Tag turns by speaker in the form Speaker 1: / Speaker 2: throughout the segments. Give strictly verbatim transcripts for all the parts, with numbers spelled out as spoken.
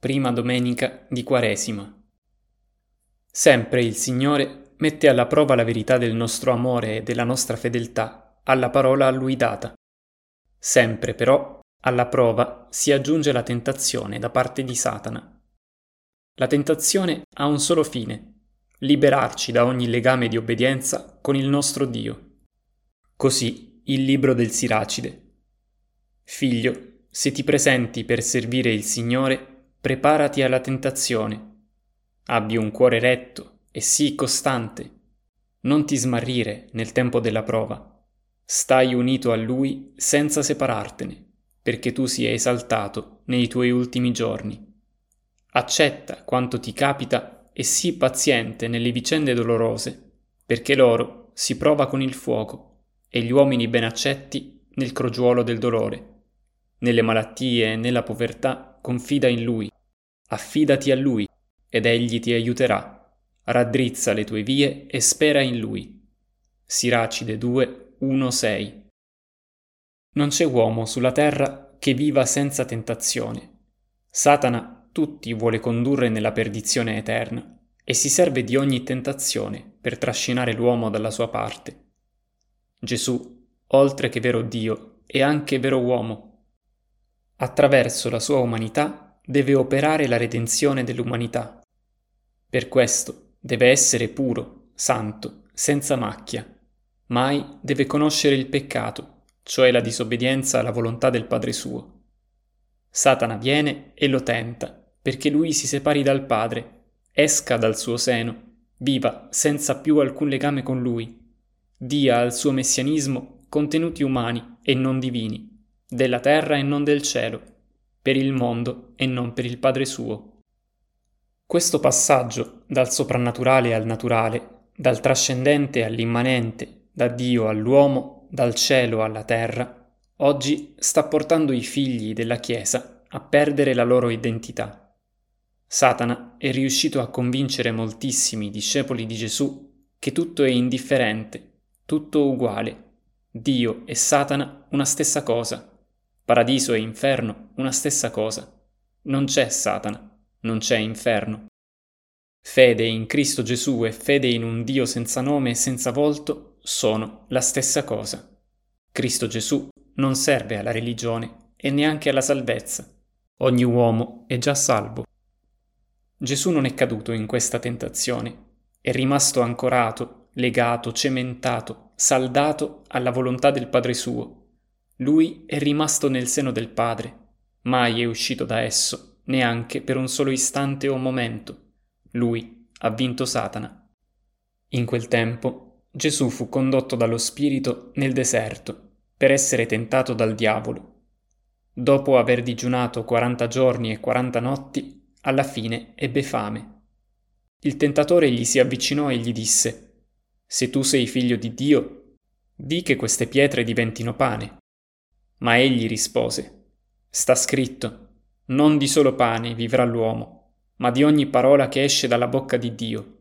Speaker 1: prima domenica di Quaresima. Sempre il Signore mette alla prova la verità del nostro amore e della nostra fedeltà alla parola a Lui data. Sempre però alla prova si aggiunge la tentazione da parte di Satana. La tentazione ha un solo fine: liberarci da ogni legame di obbedienza con il nostro Dio. Così il libro del Siracide. Figlio, se ti presenti per servire il Signore, preparati alla tentazione. Abbi un cuore retto e sii costante. Non ti smarrire nel tempo della prova. Stai unito a Lui senza separartene, perché tu sia esaltato nei tuoi ultimi giorni. Accetta quanto ti capita e sii paziente nelle vicende dolorose, perché l'oro si prova con il fuoco e gli uomini ben accetti nel crogiuolo del dolore. Nelle malattie e nella povertà confida in Lui, affidati a Lui ed Egli ti aiuterà. Raddrizza le tue vie e spera in Lui. Siracide due, uno sei. Non c'è uomo sulla terra che viva senza tentazione. Satana tutti vuole condurre nella perdizione eterna e si serve di ogni tentazione per trascinare l'uomo dalla sua parte. Gesù, oltre che vero Dio, è anche vero uomo. Attraverso la sua umanità deve operare la redenzione dell'umanità. Per questo deve essere puro, santo, senza macchia. Mai deve conoscere il peccato, cioè la disobbedienza alla volontà del Padre suo. Satana viene e lo tenta, perché lui si separi dal Padre, esca dal suo seno, viva senza più alcun legame con lui, dia al suo messianismo contenuti umani e non divini, della terra e non del cielo, per il mondo e non per il Padre suo. Questo passaggio dal soprannaturale al naturale, dal trascendente all'immanente, da Dio all'uomo, dal cielo alla terra, oggi sta portando i figli della Chiesa a perdere la loro identità. Satana è riuscito a convincere moltissimi discepoli di Gesù che tutto è indifferente, tutto uguale, Dio e Satana una stessa cosa, paradiso e inferno una stessa cosa. Non c'è Satana, non c'è inferno. Fede in Cristo Gesù e fede in un Dio senza nome e senza volto sono la stessa cosa. Cristo Gesù non serve alla religione e neanche alla salvezza. Ogni uomo è già salvo. Gesù non è caduto in questa tentazione, è rimasto ancorato, legato, cementato, saldato alla volontà del Padre suo. Lui è rimasto nel seno del Padre, mai è uscito da esso, neanche per un solo istante o momento. Lui ha vinto Satana. In quel tempo Gesù fu condotto dallo Spirito nel deserto per essere tentato dal diavolo. Dopo aver digiunato quaranta giorni e quaranta notti, alla fine ebbe fame. Il tentatore gli si avvicinò e gli disse: «Se tu sei figlio di Dio, di che queste pietre diventino pane». Ma egli rispose: «Sta scritto, non di solo pane vivrà l'uomo, ma di ogni parola che esce dalla bocca di Dio».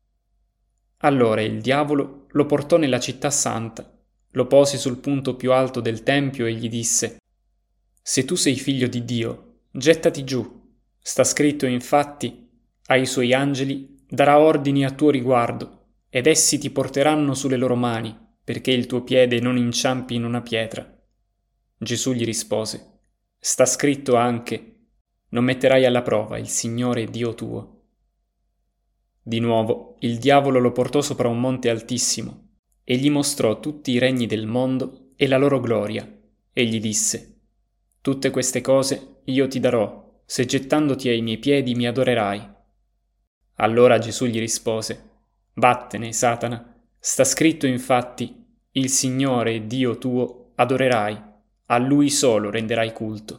Speaker 1: Allora il diavolo lo portò nella città santa, lo pose sul punto più alto del tempio e gli disse: «Se tu sei figlio di Dio, gettati giù. Sta scritto infatti, ai suoi angeli darà ordini a tuo riguardo, ed essi ti porteranno sulle loro mani, perché il tuo piede non inciampi in una pietra». Gesù gli rispose: «Sta scritto anche, non metterai alla prova il Signore Dio tuo». Di nuovo il diavolo lo portò sopra un monte altissimo e gli mostrò tutti i regni del mondo e la loro gloria, e gli disse: «Tutte queste cose io ti darò, se gettandoti ai miei piedi mi adorerai». Allora Gesù gli rispose: «Vattene, Satana, sta scritto infatti, il Signore Dio tuo adorerai, a Lui solo renderai culto».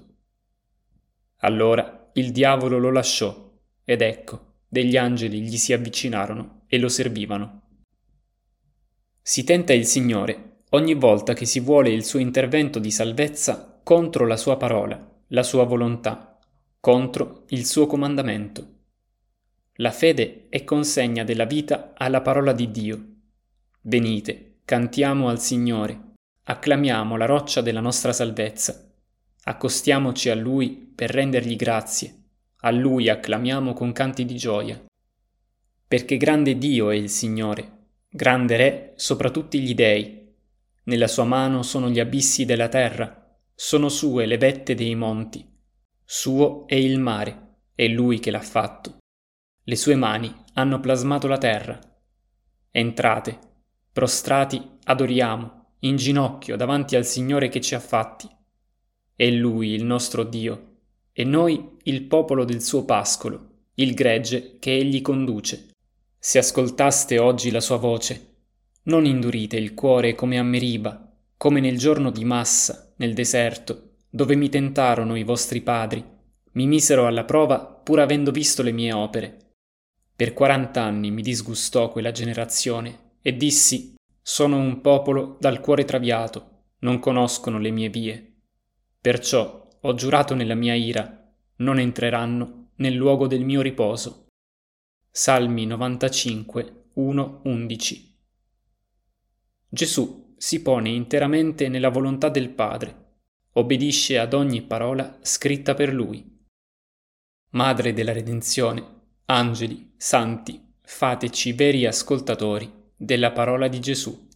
Speaker 1: Allora il diavolo lo lasciò, ed ecco, degli angeli gli si avvicinarono e lo servivano. Si tenta il Signore ogni volta che si vuole il suo intervento di salvezza contro la sua parola, la sua volontà, contro il suo comandamento. La fede è consegna della vita alla parola di Dio. Venite, cantiamo al Signore, acclamiamo la roccia della nostra salvezza, accostiamoci a Lui per rendergli grazie, a Lui acclamiamo con canti di gioia. Perché grande Dio è il Signore, grande Re sopra tutti gli dei. Nella sua mano sono gli abissi della terra, sono sue le vette dei monti. Suo è il mare, è Lui che l'ha fatto. Le sue mani hanno plasmato la terra. Entrate, prostrati, adoriamo, in ginocchio davanti al Signore che ci ha fatti. È Lui il nostro Dio, e noi il popolo del suo pascolo, il gregge che Egli conduce. Se ascoltaste oggi la sua voce, non indurite il cuore come a Meriba, come nel giorno di Massa, nel deserto, dove mi tentarono i vostri padri, mi misero alla prova pur avendo visto le mie opere. Per quarant'anni mi disgustò quella generazione, e dissi, sono un popolo dal cuore traviato, non conoscono le mie vie. Perciò ho giurato nella mia ira, non entreranno nel luogo del mio riposo. Salmi novantacinque, uno undici. Gesù si pone interamente nella volontà del Padre, obbedisce ad ogni parola scritta per Lui. Madre della redenzione, angeli, santi, fateci veri ascoltatori della parola di Gesù.